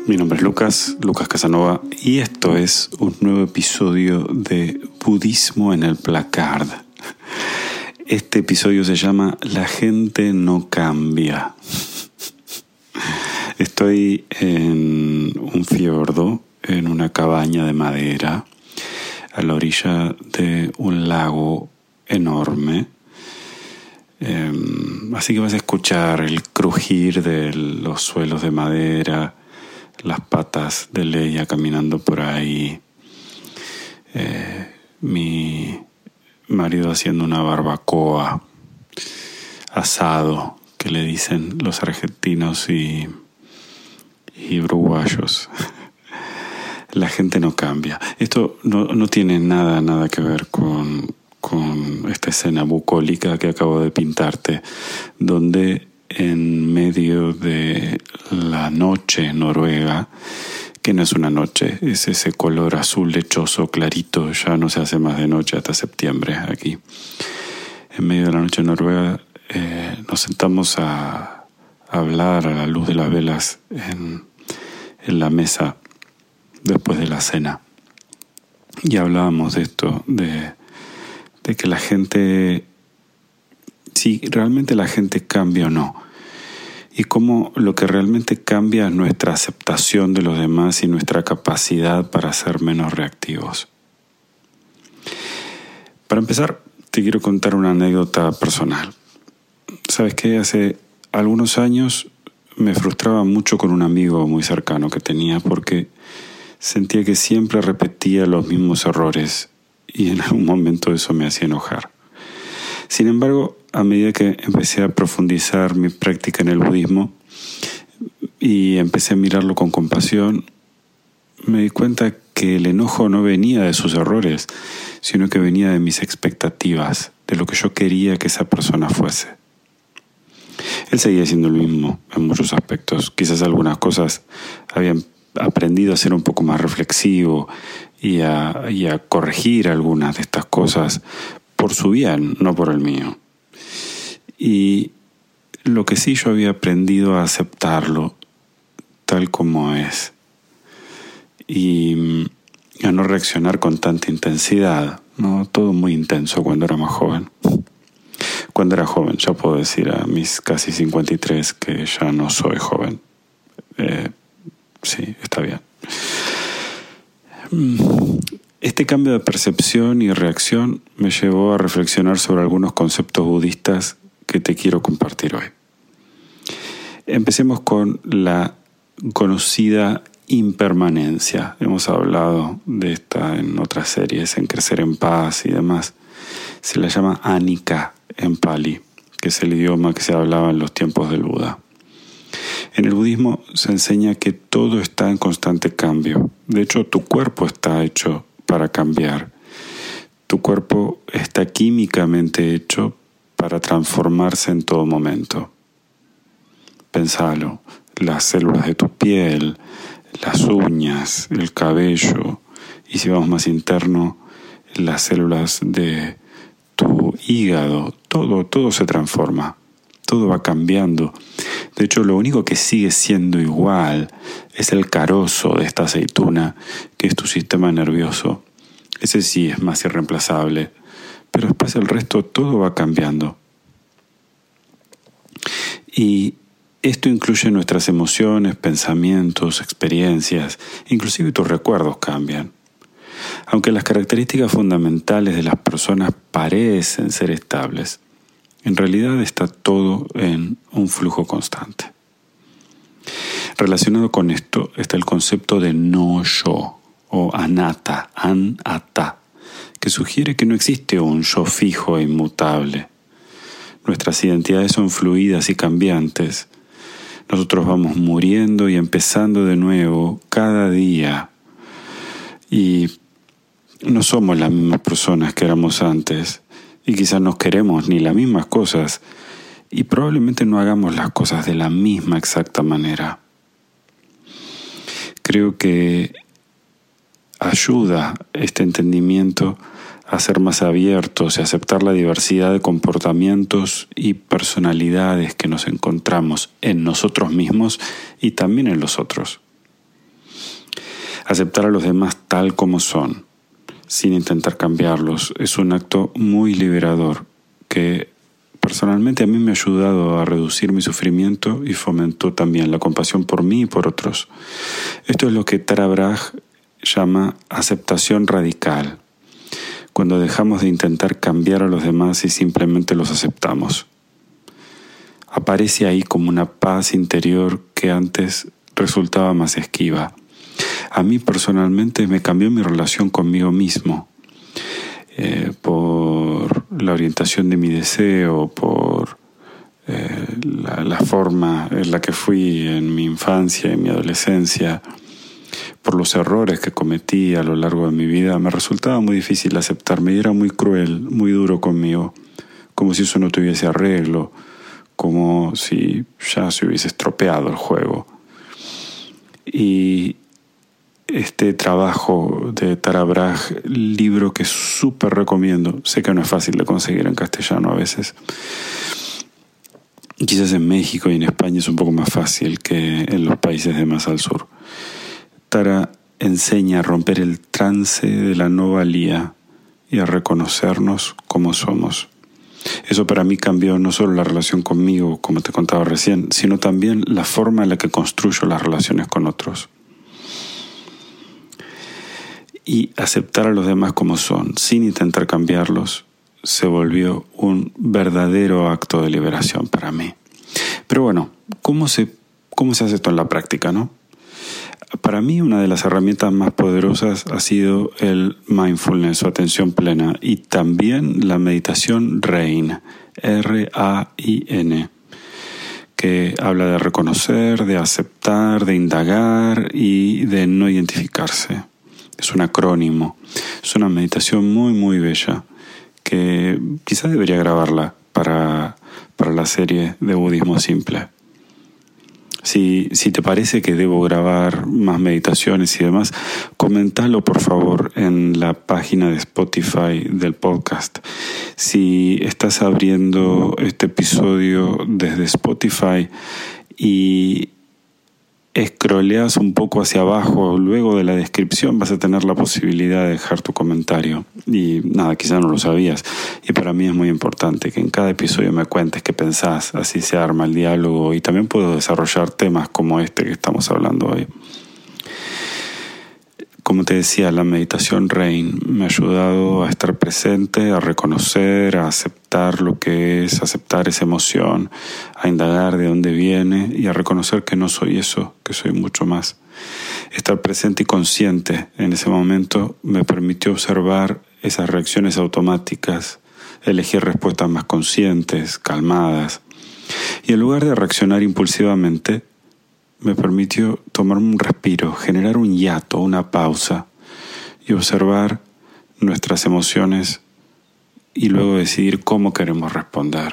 Mi nombre es Lucas Casanova, y esto es un nuevo episodio de Budismo en el Placard. Este episodio se llama La gente no cambia. Estoy en un fiordo, en una cabaña de madera, a la orilla de un lago enorme. Así que vas a escuchar el crujir de los suelos de madera, las patas de Leia caminando por ahí, mi marido haciendo una barbacoa, asado, que le dicen los argentinos y uruguayos. La gente no cambia. Esto no tiene nada que ver con esta escena bucólica que acabo de pintarte, donde en medio de la noche noruega, que no es una noche, es ese color azul lechoso clarito, ya no se hace más de noche hasta septiembre aquí. En medio de la noche noruega nos sentamos a hablar a la luz de las velas en la mesa después de la cena. Y hablábamos de esto, de que la gente, si realmente la gente cambia o no, y cómo lo que realmente cambia es nuestra aceptación de los demás y nuestra capacidad para ser menos reactivos. Para empezar, te quiero contar una anécdota personal. ¿Sabes qué? Hace algunos años me frustraba mucho con un amigo muy cercano que tenía, porque sentía que siempre repetía los mismos errores y en algún momento eso me hacía enojar. Sin embargo, a medida que empecé a profundizar mi práctica en el budismo y empecé a mirarlo con compasión, me di cuenta que el enojo no venía de sus errores, sino que venía de mis expectativas, de lo que yo quería que esa persona fuese. Él seguía siendo el mismo en muchos aspectos. Quizás algunas cosas habían aprendido a ser un poco más reflexivo y a corregir algunas de estas cosas por su bien, no por el mío. Y lo que sí, yo había aprendido a aceptarlo tal como es y a no reaccionar con tanta intensidad, ¿no? Todo muy intenso cuando era más joven. Cuando era joven, ya puedo decir a mis casi 53 que ya no soy joven. Sí, está bien. Este cambio de percepción y reacción me llevó a reflexionar sobre algunos conceptos budistas que te quiero compartir hoy. Empecemos con la conocida impermanencia. Hemos hablado de esta en otras series, en Crecer en Paz y demás. Se la llama Anicca en Pali, que es el idioma que se hablaba en los tiempos del Buda. En el budismo se enseña que todo está en constante cambio. De hecho, tu cuerpo está hecho para cambiar. Tu cuerpo está químicamente hecho para transformarse en todo momento. Pensalo, las células de tu piel, las uñas, el cabello, y si vamos más interno, las células de tu hígado, todo se transforma, todo va cambiando. De hecho, lo único que sigue siendo igual es el carozo de esta aceituna, que es tu sistema nervioso. Ese sí es más irreemplazable, pero después el resto todo va cambiando. Y esto incluye nuestras emociones, pensamientos, experiencias, inclusive tus recuerdos cambian. Aunque las características fundamentales de las personas parecen ser estables, en realidad está todo en un flujo constante. Relacionado con esto está el concepto de no-yo o anatta, que sugiere que no existe un yo fijo e inmutable. Nuestras identidades son fluidas y cambiantes. Nosotros vamos muriendo y empezando de nuevo cada día. Y no somos las mismas personas que éramos antes. Y quizás no queremos ni las mismas cosas. Y probablemente no hagamos las cosas de la misma exacta manera. Creo que ayuda este entendimiento a ser más abiertos y aceptar la diversidad de comportamientos y personalidades que nos encontramos en nosotros mismos y también en los otros. Aceptar a los demás tal como son, sin intentar cambiarlos, es un acto muy liberador que personalmente a mí me ha ayudado a reducir mi sufrimiento y fomentó también la compasión por mí y por otros. Esto es lo que Tara Brach llama aceptación radical, cuando dejamos de intentar cambiar a los demás y simplemente los aceptamos. Aparece ahí como una paz interior que antes resultaba más esquiva. A mí personalmente me cambió mi relación conmigo mismo, por la orientación de mi deseo, por la forma en la que fui en mi infancia y mi adolescencia, por los errores que cometí a lo largo de mi vida. Me resultaba muy difícil aceptarme y era muy cruel, muy duro conmigo, como si eso no tuviese arreglo, como si ya se hubiese estropeado el juego. Y este trabajo de Tara Brach, libro que súper recomiendo, sé que no es fácil de conseguir en castellano a veces, quizás en México y en España es un poco más fácil que en los países de más al sur. Tara enseña a romper el trance de la no valía y a reconocernos como somos. Eso para mí cambió no solo la relación conmigo, como te contaba recién, sino también la forma en la que construyo las relaciones con otros. Y aceptar a los demás como son, sin intentar cambiarlos, se volvió un verdadero acto de liberación para mí. Pero bueno, ¿cómo se hace esto en la práctica, no? Para mí una de las herramientas más poderosas ha sido el mindfulness o atención plena y también la meditación RAIN, R-A-I-N, que habla de reconocer, de aceptar, de indagar y de no identificarse. Es un acrónimo, es una meditación muy muy bella que quizás debería grabarla para la serie de Budismo Simple. Si te parece que debo grabar más meditaciones y demás, comentalo por favor en la página de Spotify del podcast. Si estás abriendo este episodio desde Spotify y scrolleas un poco hacia abajo, luego de la descripción vas a tener la posibilidad de dejar tu comentario. Y nada, quizás no lo sabías. Y para mí es muy importante que en cada episodio me cuentes qué pensás, así se arma el diálogo y también puedo desarrollar temas como este que estamos hablando hoy. Como te decía, la meditación RAIN me ha ayudado a estar presente, a reconocer, a aceptar lo que es, aceptar esa emoción, a indagar de dónde viene y a reconocer que no soy eso, que soy mucho más. Estar presente y consciente en ese momento me permitió observar esas reacciones automáticas, elegir respuestas más conscientes, calmadas. Y en lugar de reaccionar impulsivamente, me permitió tomar un respiro, generar un hiato, una pausa y observar nuestras emociones y luego decidir cómo queremos responder.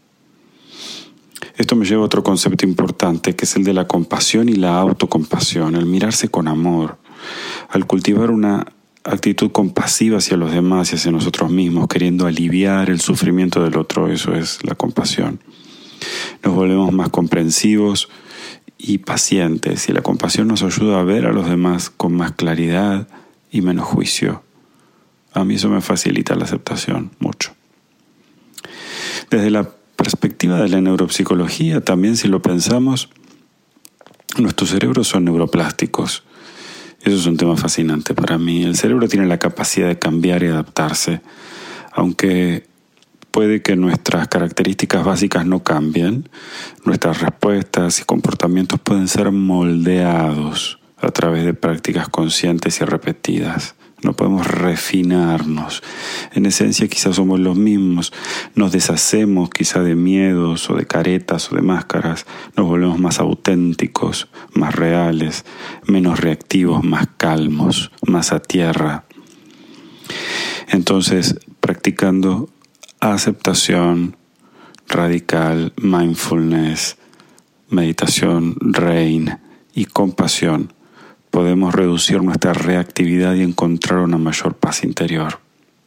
Esto me lleva a otro concepto importante, que es el de la compasión y la autocompasión, el mirarse con amor, al cultivar una actitud compasiva hacia los demás y hacia nosotros mismos, queriendo aliviar el sufrimiento del otro. Eso es la compasión. Nos volvemos más comprensivos y pacientes, y la compasión nos ayuda a ver a los demás con más claridad y menos juicio. A mí eso me facilita la aceptación mucho. Desde la perspectiva de la neuropsicología, también si lo pensamos, nuestros cerebros son neuroplásticos. Eso es un tema fascinante para mí. El cerebro tiene la capacidad de cambiar y adaptarse, aunque puede que nuestras características básicas no cambien, nuestras respuestas y comportamientos pueden ser moldeados a través de prácticas conscientes y repetidas. No podemos refinarnos. En esencia quizás somos los mismos. Nos deshacemos quizá de miedos o de caretas o de máscaras. Nos volvemos más auténticos, más reales, menos reactivos, más calmos, más a tierra. Entonces, practicando aceptación radical, mindfulness, meditación, RAIN y compasión, podemos reducir nuestra reactividad y encontrar una mayor paz interior.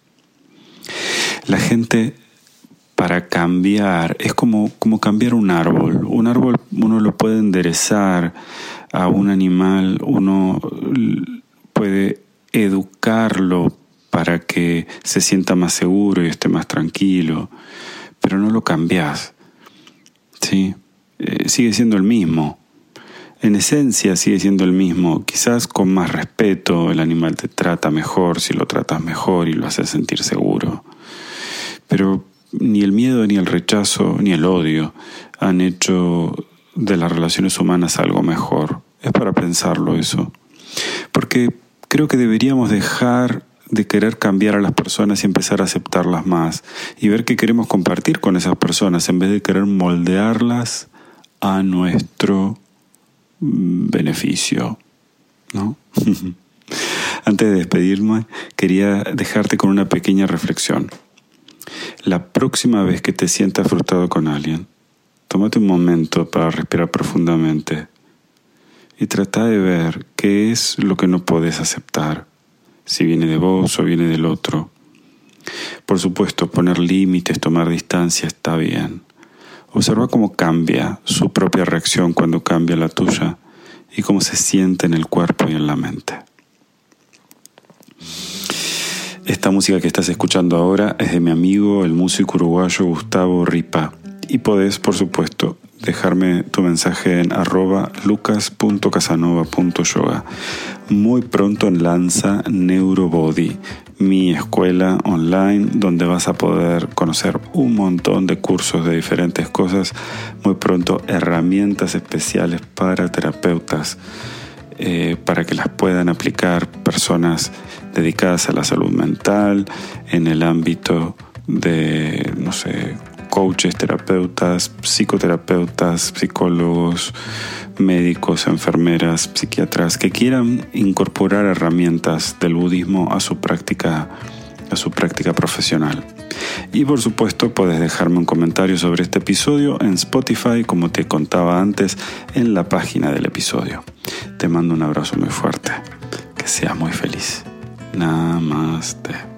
La gente, para cambiar, es como cambiar un árbol. Un árbol uno lo puede enderezar, a un animal uno puede educarlo para que se sienta más seguro y esté más tranquilo, pero no lo cambiás, ¿sí? Sigue siendo el mismo. En esencia sigue siendo el mismo, quizás con más respeto. El animal te trata mejor si lo tratas mejor y lo haces sentir seguro. Pero ni el miedo, ni el rechazo, ni el odio han hecho de las relaciones humanas algo mejor. Es para pensarlo eso. Porque creo que deberíamos dejar de querer cambiar a las personas y empezar a aceptarlas más y ver que queremos compartir con esas personas en vez de querer moldearlas a nuestro beneficio, ¿no? Antes de despedirme, quería dejarte con una pequeña reflexión. La próxima vez que te sientas frustrado con alguien, tómate un momento para respirar profundamente y trata de ver qué es lo que no podés aceptar, si viene de vos o viene del otro. Por supuesto, poner límites, tomar distancia está bien. Observa cómo cambia su propia reacción cuando cambia la tuya y cómo se siente en el cuerpo y en la mente. Esta música que estás escuchando ahora es de mi amigo, el músico uruguayo Gustavo Ripa. Y podés, por supuesto, dejarme tu mensaje en @lucas.casanova.yoga. Muy pronto lanza Neurobody, mi escuela online donde vas a poder conocer un montón de cursos de diferentes cosas. Muy pronto herramientas especiales para terapeutas, para que las puedan aplicar personas dedicadas a la salud mental en el ámbito de, coaches, terapeutas, psicoterapeutas, psicólogos, médicos, enfermeras, psiquiatras que quieran incorporar herramientas del budismo a su práctica profesional. Y por supuesto puedes dejarme un comentario sobre este episodio en Spotify, como te contaba antes, en la página del episodio. Te mando un abrazo muy fuerte. Que seas muy feliz. Namaste.